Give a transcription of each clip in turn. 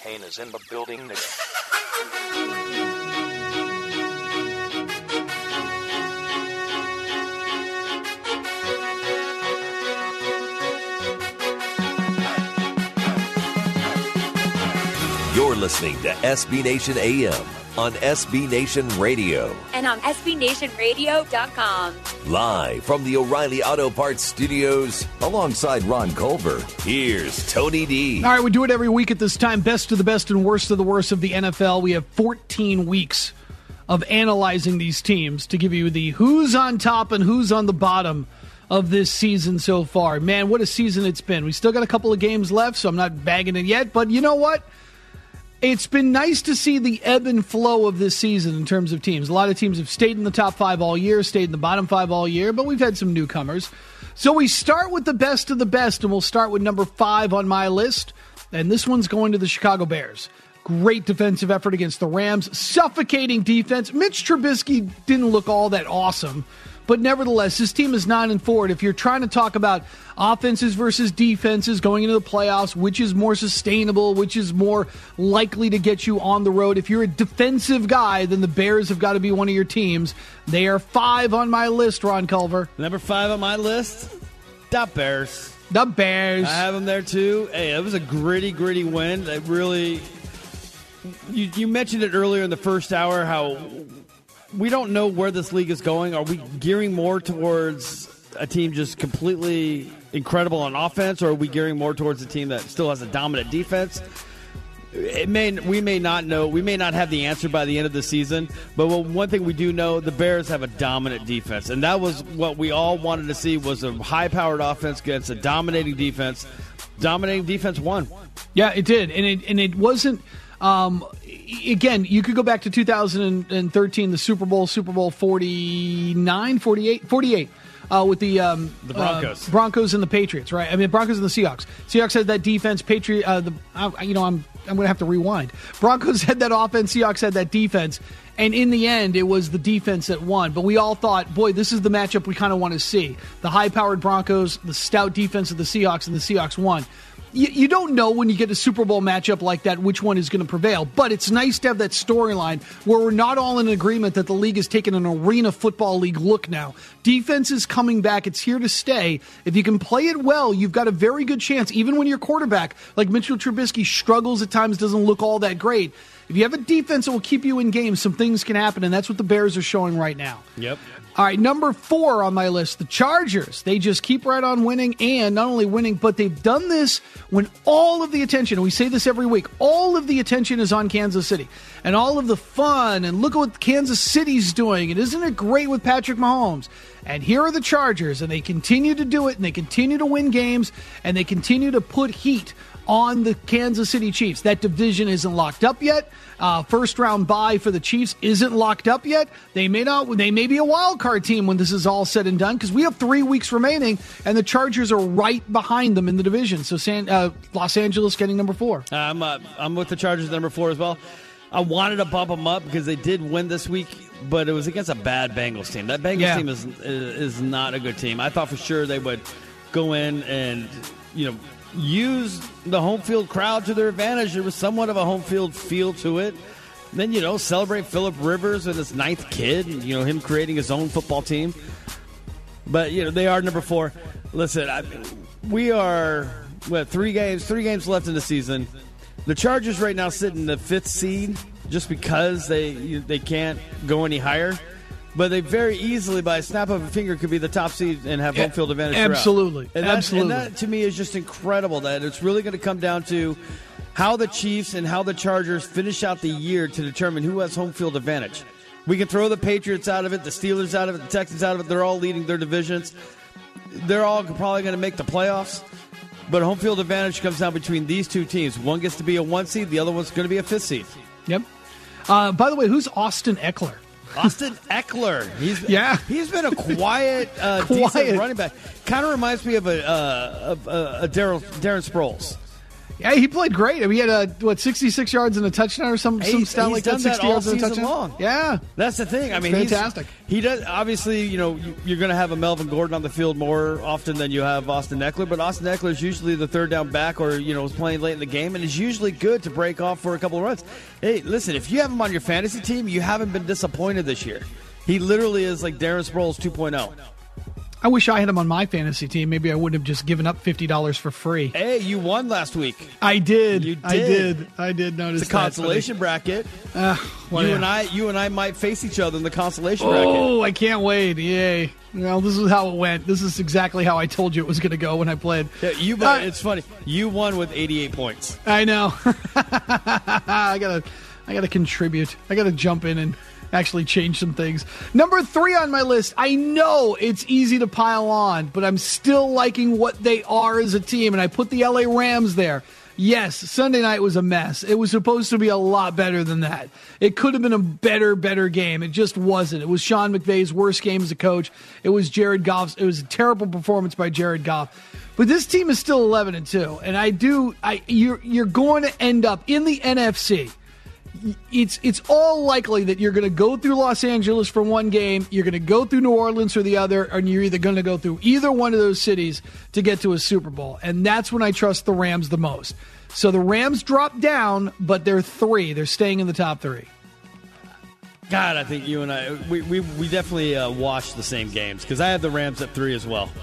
Kane is in the building. You're listening to SB Nation AM on SB Nation Radio. And on SBNationRadio.com. Live from the O'Reilly Auto Parts Studios, alongside Ron Culver, here's Tony D. All right, we do it every week at this time. Best of the best and worst of the worst of the NFL. We have 14 weeks of analyzing these teams to give you the who's on top and who's on the bottom of this season so far. Man, what a season it's been. We still got a couple of games left, so I'm not bagging it yet. But you know what? It's been nice to see the ebb and flow of this season in terms of teams. A lot of teams have stayed in the top 5 all year, stayed in the bottom 5 all year, but we've had some newcomers. So we start with the best of the best, and we'll start with number 5 on my list. And this one's going to the Chicago Bears. Great defensive effort against the Rams. Suffocating defense. Mitch Trubisky didn't look all that awesome. But nevertheless, this team is 9-4. If you're trying to talk about offenses versus defenses going into the playoffs, which is more sustainable, which is more likely to get you on the road, if you're a defensive guy, then the Bears have got to be one of your teams. They are 5 on my list, Ron Culver. Number 5 on my list, the Bears. The Bears. I have them there, too. Hey, it was a gritty win. That really... You mentioned it earlier in the first hour, how we don't know where this league is going. Are we gearing more towards a team just completely incredible on offense, or are we gearing more towards a team that still has a dominant defense? We may not know. We may not have the answer by the end of the season, but one thing we do know, the Bears have a dominant defense, and that was what we all wanted to see, was a high-powered offense against a dominating defense. Dominating defense won. Yeah, it did, and it wasn't... again, you could go back to 2013, the Super Bowl 48, with the Broncos. Broncos and the Patriots, right? I mean, Broncos and the Seahawks. Seahawks had that defense. I'm going to have to rewind. Broncos had that offense. Seahawks had that defense. And in the end, it was the defense that won. But we all thought, boy, this is the matchup we kind of want to see. The high-powered Broncos, the stout defense of the Seahawks, and the Seahawks won. You don't know when you get a Super Bowl matchup like that which one is going to prevail, but it's nice to have that storyline where we're not all in agreement that the league has taken an arena football league look now. Defense is coming back. It's here to stay. If you can play it well, you've got a very good chance, even when your quarterback, like Mitchell Trubisky, struggles at times, doesn't look all that great. If you have a defense that will keep you in games, some things can happen, and that's what the Bears are showing right now. Yep. All right, number 4 on my list, the Chargers. They just keep right on winning, and not only winning, but they've done this when all of the attention, and we say this every week, all of the attention is on Kansas City, and all of the fun, and look at what Kansas City's doing, and isn't it great with Patrick Mahomes? And here are the Chargers, and they continue to do it, and they continue to win games, and they continue to put heat on the Kansas City Chiefs. That division isn't locked up yet. First round bye for the Chiefs isn't locked up yet. They may be a wild card team when this is all said and done, because we have 3 weeks remaining, and the Chargers are right behind them in the division. So Los Angeles getting number 4. I'm with the Chargers number 4 as well. I wanted to bump them up because they did win this week, but it was against a bad Bengals team. That Bengals team is not a good team. I thought for sure they would go in and, use the home field crowd to their advantage. There was somewhat of a home field feel to it. And then, celebrate Phillip Rivers and his 9th kid, and, him creating his own football team. But, they are number 4. Listen, we are, 3 games left in the season. The Chargers right now sit in the 5th seed just because they can't go any higher. But they very easily, by a snap of a finger, could be the top seed and have home field advantage. Absolutely. And that, to me, is just incredible. That it's really going to come down to how the Chiefs and how the Chargers finish out the year to determine who has home field advantage. We can throw the Patriots out of it, the Steelers out of it, the Texans out of it. They're all leading their divisions. They're all probably going to make the playoffs. But home field advantage comes down between these 2 teams. One gets to be a 1 seed. The other one's going to be a 5th seed. Yep. By the way, who's Austin Eckler? Austin Eckler. He's been a quiet, decent running back. Kind of reminds me of a Darren Sproles. Yeah, he played great. I mean, he had 66 yards and a touchdown or some stat like that. 60 yards and a touchdown. Long. Yeah, that's the thing. I mean, fantastic. He does. Obviously, you're going to have a Melvin Gordon on the field more often than you have Austin Eckler. But Austin Eckler is usually the third down back, or is playing late in the game, and is usually good to break off for a couple of runs. Hey, listen, if you have him on your fantasy team, you haven't been disappointed this year. He literally is like Darren Sproles 2.0. I wish I had him on my fantasy team. Maybe I wouldn't have just given up $50 for free. Hey, you won last week. I did. You did. I did notice it's a consolation bracket. You and I might face each other in the consolation bracket. Oh, I can't wait. Yay. Well, this is how it went. This is exactly how I told you it was going to go when I played. Yeah, it's funny. You won with 88 points. I know. I gotta contribute. I gotta jump in and actually change some things. Number 3 on my list. I know it's easy to pile on, but I'm still liking what they are as a team, and I put the LA Rams there. Yes, Sunday night was a mess. It was supposed to be a lot better than that. It could have been a better game. It just wasn't. It was Sean McVay's worst game as a coach. It was Jared Goff's. It was a terrible performance by Jared Goff. But this team is still 11-2, and you're going to end up in the NFC. It's all likely that you're going to go through Los Angeles for one game, you're going to go through New Orleans for the other, and you're either going to go through either one of those cities to get to a Super Bowl. And that's when I trust the Rams the most. So the Rams drop down, but they're 3. They're staying in the top 3. God, I think you and I, we definitely watched the same games, because I had the Rams at 3 as well.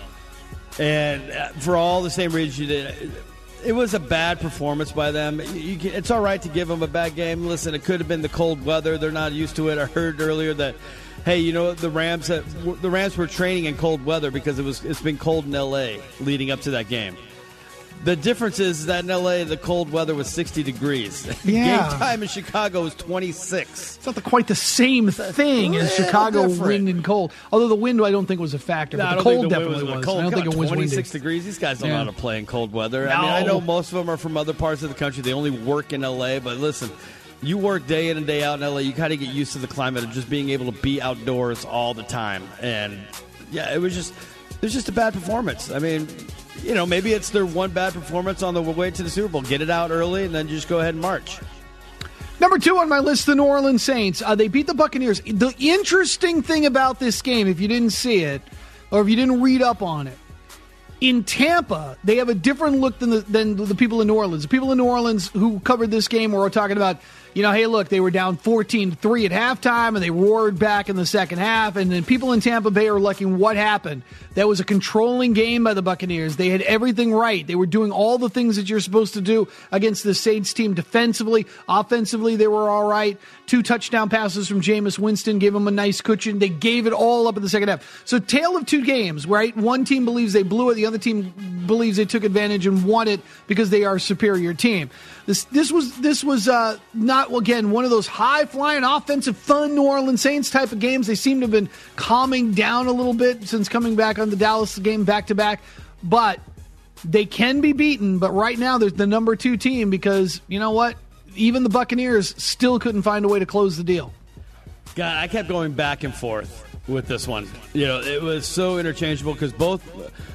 And for all the same reasons you did, it was a bad performance by them. It's all right to give them a bad game. Listen, it could have been the cold weather. They're not used to it. I heard earlier that, hey, the Rams were training in cold weather because it's been cold in L.A. leading up to that game. The difference is that in L.A., the cold weather was 60 degrees. Yeah. Game time in Chicago was 26. It's not quite the same thing as Chicago wind and cold. Although the wind, I don't think was a factor. But the cold definitely was. I don't think it was 26 windy. degrees. These guys don't know how to play in cold weather. No. I mean, I know most of them are from other parts of the country. They only work in L.A., but listen, you work day in and day out in L.A., you kind of get used to the climate of just being able to be outdoors all the time. And, yeah, it was just a bad performance. I mean, maybe it's their one bad performance on the way to the Super Bowl. Get it out early, and then just go ahead and march. Number 2 on my list, the New Orleans Saints. They beat the Buccaneers. The interesting thing about this game, if you didn't see it, or if you didn't read up on it, in Tampa, they have a different look than the people in New Orleans. The people in New Orleans who covered this game were talking about, hey, look, they were down 14-3 at halftime, and they roared back in the second half. And then people in Tampa Bay are looking, what happened? That was a controlling game by the Buccaneers. They had everything right. They were doing all the things that you're supposed to do against the Saints team defensively. Offensively, they were all right. 2 touchdown passes from Jameis Winston gave them a nice cushion. They gave it all up in the second half. So tale of 2 games, right? One team believes they blew it. The other team believes they took advantage and won it because they are a superior team. This was not, again, one of those high-flying, offensive, fun New Orleans Saints type of games. They seem to have been calming down a little bit since coming back on the Dallas game back-to-back. But they can be beaten. But right now, they're the number 2 team because, you know what? Even the Buccaneers still couldn't find a way to close the deal. God, I kept going back and forth with this one. It was so interchangeable because both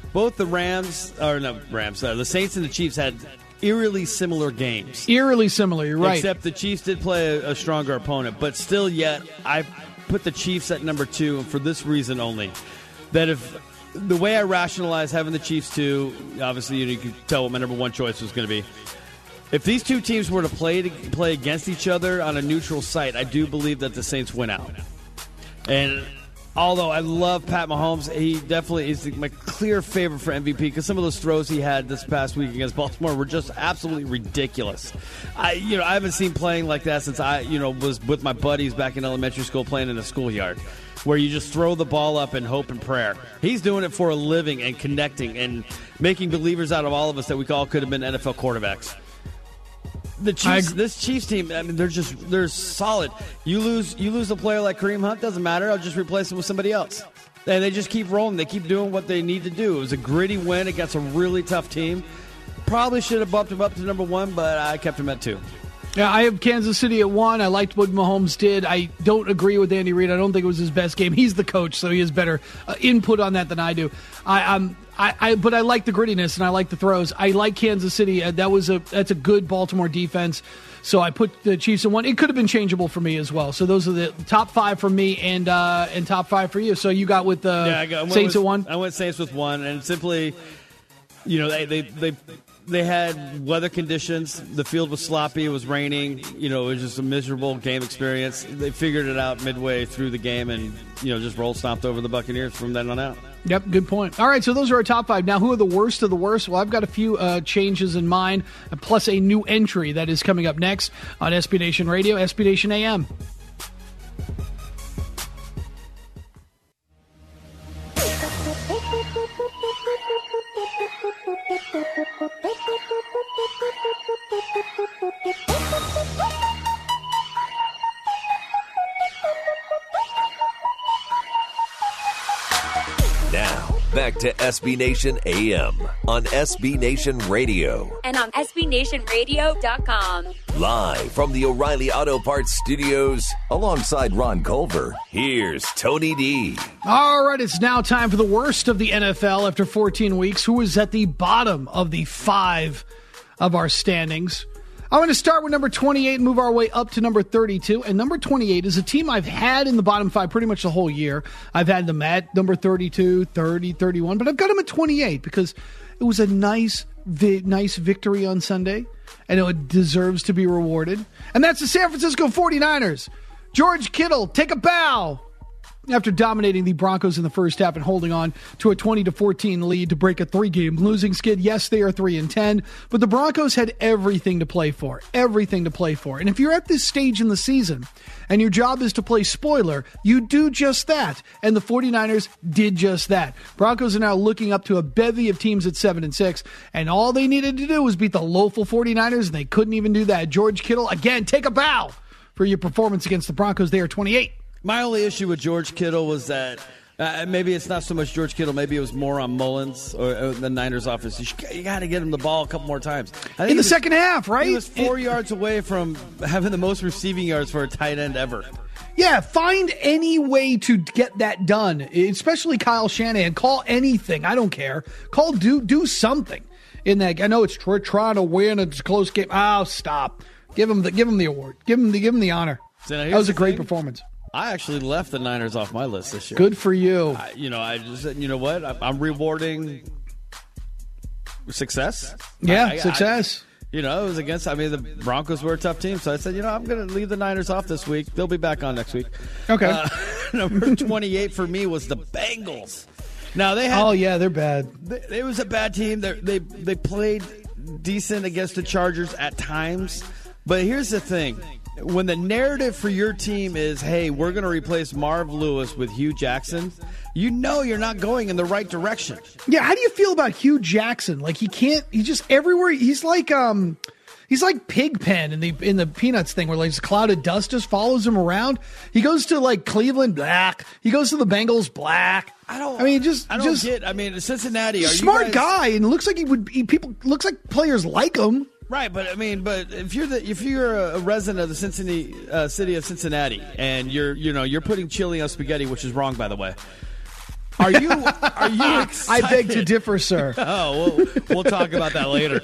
the Saints and the Chiefs had eerily similar games. Eerily similar, you're right. Except the Chiefs did play a stronger opponent. But still yet, I put the Chiefs at number 2 for this reason only. That if the way I rationalize having the Chiefs 2, obviously you can tell what my number 1 choice was going to be. If these 2 teams were to play against each other on a neutral site, I do believe that the Saints win out. And although I love Pat Mahomes, he definitely is my clear favorite for MVP because some of those throws he had this past week against Baltimore were just absolutely ridiculous. I haven't seen playing like that since I was with my buddies back in elementary school playing in a schoolyard, where you just throw the ball up and hope and prayer. He's doing it for a living and connecting and making believers out of all of us that we all could have been NFL quarterbacks. The Chiefs, this Chiefs team, I mean, they're solid. You lose a player like Kareem Hunt, doesn't matter. I'll just replace him with somebody else. And they just keep rolling. They keep doing what they need to do. It was a gritty win against a really tough team. Probably should have bumped him up to number 1, but I kept him at 2. Yeah, I have Kansas City at 1. I liked what Mahomes did. I don't agree with Andy Reid. I don't think it was his best game. He's the coach, so he has better input on that than I do. But I like the grittiness and I like the throws. I like Kansas City. That's a good Baltimore defense. So I put the Chiefs in 1. It could have been changeable for me as well. So those are the top 5 for me and top 5 for you. So you got with the Saints at 1? I went Saints with 1, and simply, they had weather conditions. The field was sloppy. It was raining. It was just a miserable game experience. They figured it out midway through the game and, just stomped over the Buccaneers from then on out. Yep, good point. All right, so those are our top 5. Now, who are the worst of the worst? Well, I've got a few changes in mind, plus a new entry that is coming up next on SB Nation Radio, SB Nation AM. Now, back to SB Nation AM on SB Nation Radio. And on SBNationRadio.com. Live from the O'Reilly Auto Parts Studios, alongside Ron Culver, here's Tony D. All right, it's now time for the worst of the NFL after 14 weeks. Who is at the bottom of the 5 of our standings? I'm going to start with number 28 and move our way up to number 32. And number 28 is a team I've had in the bottom 5 pretty much the whole year. I've had them at number 32, 30, 31, but I've got them at 28 because it was a nice victory on Sunday, and it deserves to be rewarded. And that's the San Francisco 49ers. George Kittle, take a bow. After dominating the Broncos in the first half and holding on to a 20-14 lead to break a 3-game losing skid. Yes, they are 3-10, but the Broncos had everything to play for. And if you're at this stage in the season and your job is to play spoiler, you do just that. And the 49ers did just that. Broncos are now looking up to a bevy of teams at 7-6, and all they needed to do was beat the local 49ers, and they couldn't even do that. George Kittle, again, take a bow for your performance against the Broncos. They are 28. My only issue with George Kittle was that maybe it's not so much George Kittle. Maybe it was more on Mullins or the Niners offense. You got to get him the ball a couple more times. In the second half, right? He was 4 yards away from having the most receiving yards for a tight end ever. Yeah, find any way to get that done, especially Kyle Shanahan. Call anything. I don't care. Do something in that. I know it's trying to win. It's a close game. Oh, stop. Give him the award. Give him the honor. So that was a great performance. I actually left the Niners off my list this year. Good for you. I just said, you know what? I'm rewarding success. Yeah, success. It was against, the Broncos were a tough team, so I said, I'm going to leave the Niners off this week. They'll be back on next week. Okay. Number 28 for me was the Bengals. Now they had. Oh yeah, they're bad. It was a bad team. They played decent against the Chargers at times, but here's the thing. When the narrative for your team is, hey, we're going to replace Marv Lewis with Hugh Jackson, you're not going in the right direction. Yeah, how do you feel about Hugh Jackson? Like he's just everywhere. He's like Pigpen in the Peanuts thing where like a cloud of dust just follows him around. He goes to like Cleveland, black. He goes to the Bengals, black. Cincinnati. Smart guy, and looks like looks like players like him. Right, but if you're a resident of the city of Cincinnati and you're putting chili on spaghetti, which is wrong, by the way. Are you excited? I beg to differ, sir. Oh, we'll talk about that later.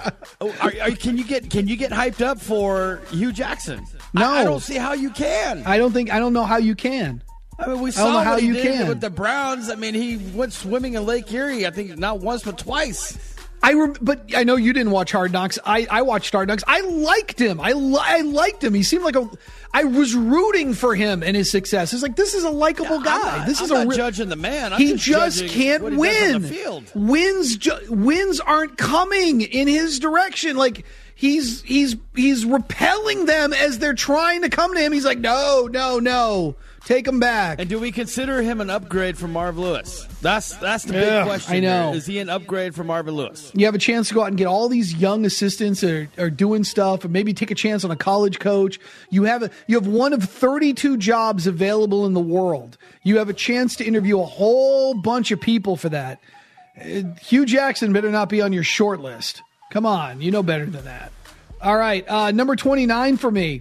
Can you get hyped up for Hugh Jackson? No, I don't see how you can. I don't know how you can. We saw what he did with the Browns. He went swimming in Lake Erie. I think not once but twice. But I know you didn't watch Hard Knocks. I watched Hard Knocks. I liked him. I liked him. He seemed like I was rooting for him and his success. It's like, this is a likable guy. I'm not judging the man. He just can't win. Wins aren't coming in his direction. Like he's repelling them as they're trying to come to him. He's like, no. Take him back. And do we consider him an upgrade from Marv Lewis? That's the big question. I know. Is he an upgrade from Marvin Lewis? You have a chance to go out and get all these young assistants that are doing stuff, or maybe take a chance on a college coach. You have one of 32 jobs available in the world. You have a chance to interview a whole bunch of people for that. Hugh Jackson better not be on your short list. Come on, you know better than that. All right, number 29 for me.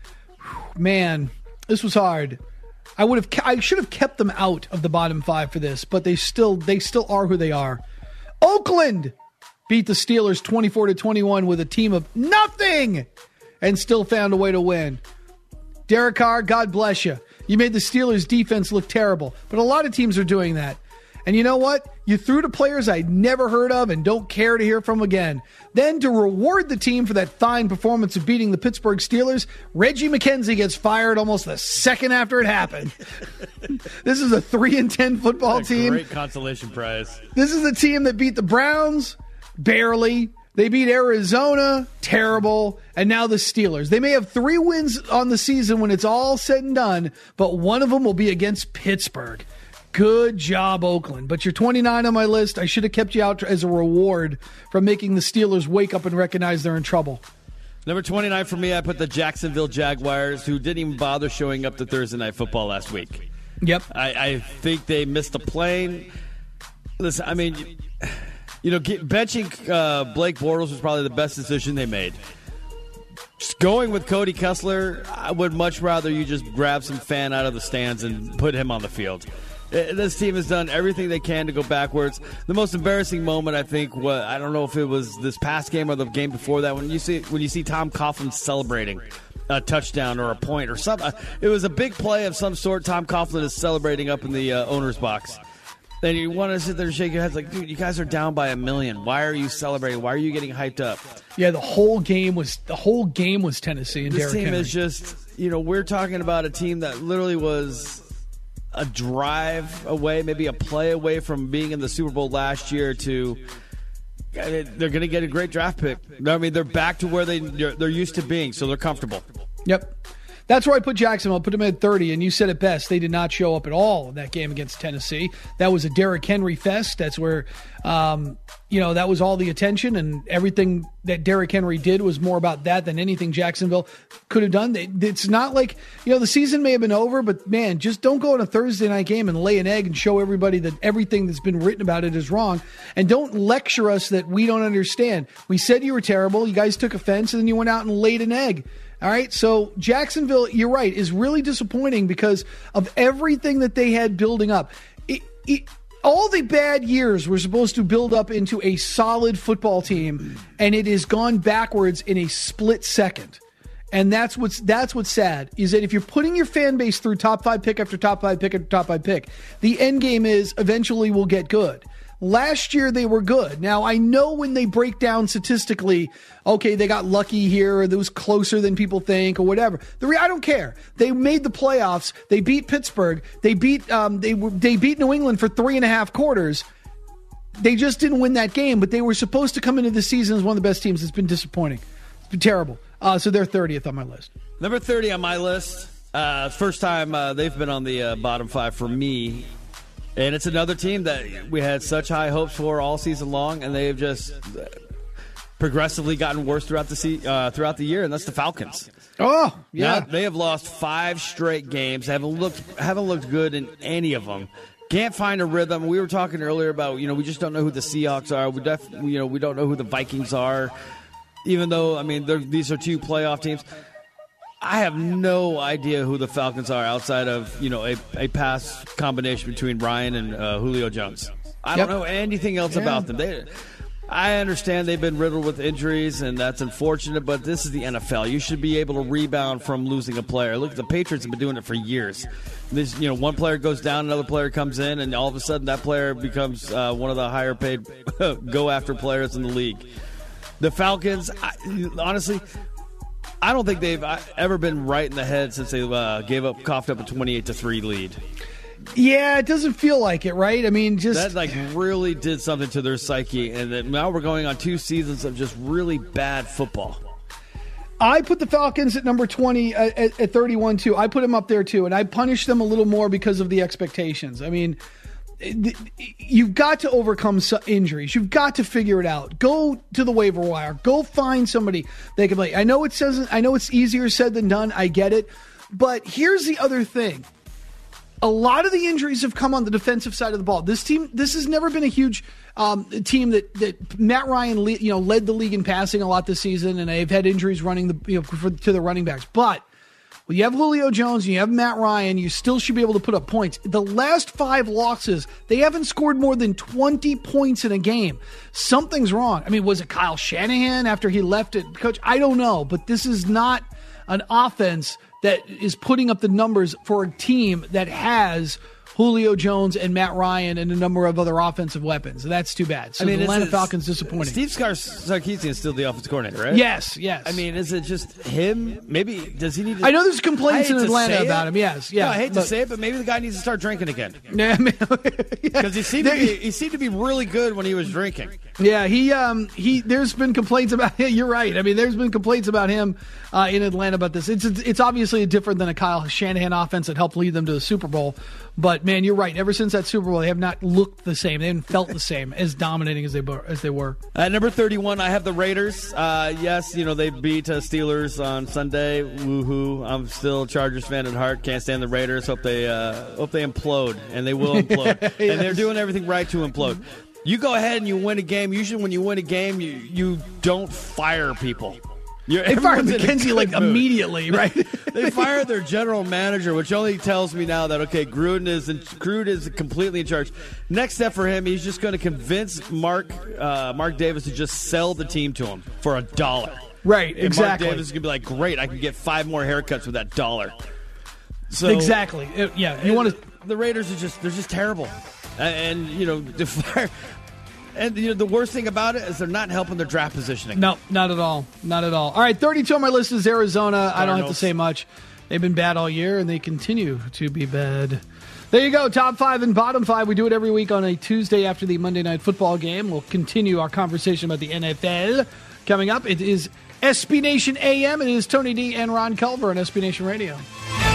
Man, this was hard. I should have kept them out of the bottom 5 for this, but they still are who they are. Oakland beat the Steelers 24-21 with a team of nothing and still found a way to win. Derek Carr, God bless you. You made the Steelers defense look terrible, but a lot of teams are doing that. And you know what? You threw to players I'd never heard of and don't care to hear from again. Then to reward the team for that fine performance of beating the Pittsburgh Steelers, Reggie McKenzie gets fired almost the second after it happened. This is a 3-10 football team. Great consolation prize. This is a team that beat the Browns, barely. They beat Arizona, terrible, and now the Steelers. They may have 3 wins on the season when it's all said and done, but one of them will be against Pittsburgh. Good job, Oakland. But you're 29 on my list. I should have kept you out as a reward for making the Steelers wake up and recognize they're in trouble. Number 29 for me, I put the Jacksonville Jaguars, who didn't even bother showing up to Thursday Night Football last week. Yep. I think they missed a plane. Listen, I mean, benching Blake Bortles was probably the best decision they made. Just going with Cody Kessler, I would much rather you just grab some fan out of the stands and put him on the field. This team has done everything they can to go backwards. The most embarrassing moment, I think, I don't know if it was this past game or the game before that, when you see Tom Coughlin celebrating a touchdown or a point or something. It was a big play of some sort. Tom Coughlin is celebrating up in the owner's box. And you want to sit there and shake your head like, dude, you guys are down by 1 million. Why are you celebrating? Why are you getting hyped up? Yeah, the whole game was Tennessee and Derrick Henry. This team is just, we're talking about a team that literally was a drive away, maybe a play away from being in the Super Bowl last year to they're going to get a great draft pick. I mean, they're back to where they're used to being, so they're comfortable. Yep. That's where I put Jacksonville. I put them at 30, and you said it best. They did not show up at all in that game against Tennessee. That was a Derrick Henry fest. That's where, that was all the attention, and everything that Derrick Henry did was more about that than anything Jacksonville could have done. It's not like, the season may have been over, but, man, just don't go on a Thursday night game and lay an egg and show everybody that everything that's been written about it is wrong. And don't lecture us that we don't understand. We said you were terrible. You guys took offense, and then you went out and laid an egg. All right, so Jacksonville, you're right, is really disappointing because of everything that they had building up. All the bad years were supposed to build up into a solid football team, and it has gone backwards in a split second. And that's what's sad, is that if you're putting your fan base through top 5 pick after top 5 pick after top 5 pick, the end game is eventually we'll get good. Last year, they were good. Now, I know when they break down statistically, okay, they got lucky here, or it was closer than people think, or whatever. I don't care. They made the playoffs. They beat Pittsburgh. They beat New England for 3.5 quarters. They just didn't win that game, but they were supposed to come into the season as one of the best teams. It's been disappointing. It's been terrible. So they're 30th on my list. Number 30 on my list. First time they've been on the bottom 5 for me. And it's another team that we had such high hopes for all season long, and they've just progressively gotten worse throughout the year, and that's the Falcons. Oh, yeah. Now, they have lost 5 straight games. Haven't looked good in any of them. Can't find a rhythm. We were talking earlier about, we just don't know who the Seahawks are. We don't know who the Vikings are. Even though, these are 2 playoff teams. I have no idea who the Falcons are outside of, a pass combination between Ryan and Julio Jones. I don't know anything else about them. I understand they've been riddled with injuries, and that's unfortunate, but this is the NFL. You should be able to rebound from losing a player. Look, the Patriots have been doing it for years. One player goes down, another player comes in, and all of a sudden that player becomes one of the higher-paid go-after players in the league. The Falcons, honestly, I don't think they've ever been right in the head since they coughed up a 28-3 lead. Yeah, it doesn't feel like it, right? That really did something to their psyche, and that now we're going on 2 seasons of just really bad football. I put the Falcons at number 20 at 31 too. I put them up there too, and I punished them a little more because of the expectations. You've got to overcome injuries. You've got to figure it out. Go to the waiver wire. Go find somebody they can play. I know it's easier said than done. I get it. But here's the other thing. A lot of the injuries have come on the defensive side of the ball. This has never been a huge team that Matt Ryan led the league in passing a lot this season, and they've had injuries running to the running backs. But Well, you have Julio Jones, and you have Matt Ryan, you still should be able to put up points. The last 5 losses, they haven't scored more than 20 points in a game. Something's wrong. I mean, was it Kyle Shanahan after he left it? Coach, I don't know, but this is not an offense that is putting up the numbers for a team that has Julio Jones and Matt Ryan and a number of other offensive weapons. That's too bad. So the Atlanta Falcons disappointing. Steve Sarkisian is still the offensive coordinator, right? Yes. I mean, is it just him? Maybe does he need to... I know there's complaints in Atlanta about him, yes. Yeah, no, I hate to say it, but maybe the guy needs to start drinking again. Because he seemed to be really good when he was drinking. Yeah, he there's been complaints about him. You're right. I mean, there's been complaints about him in Atlanta about this. It's obviously different than a Kyle Shanahan offense that helped lead them to the Super Bowl. But, man, you're right. Ever since that Super Bowl, they have not looked the same. They haven't felt the same, as dominating as they were. At number 31, I have the Raiders. Yes, they beat Steelers on Sunday. Woohoo. I'm still a Chargers fan at heart. Can't stand the Raiders. Hope they implode, and they will implode. Yes. And they're doing everything right to implode. You go ahead and you win a game. Usually when you win a game, you don't fire people. They fired McKenzie immediately, right? They fired their general manager, which only tells me now that, okay, Gruden is completely in charge. Next step for him, he's just going to convince Mark Davis to just sell the team to him for $1. Right, and exactly. Mark Davis is going to be like, great, I can get 5 more haircuts with that $1. So exactly. The Raiders they're just terrible. And the fire. And the worst thing about it is they're not helping their draft positioning. No, not at all. Not at all. All right, 32 on my list is Arizona. Cardinals. I don't have to say much. They've been bad all year, and they continue to be bad. There you go, top 5 and bottom 5. We do it every week on a Tuesday after the Monday Night Football game. We'll continue our conversation about the NFL coming up. It is SB Nation AM. It is Tony D and Ron Culver on SB Nation Radio.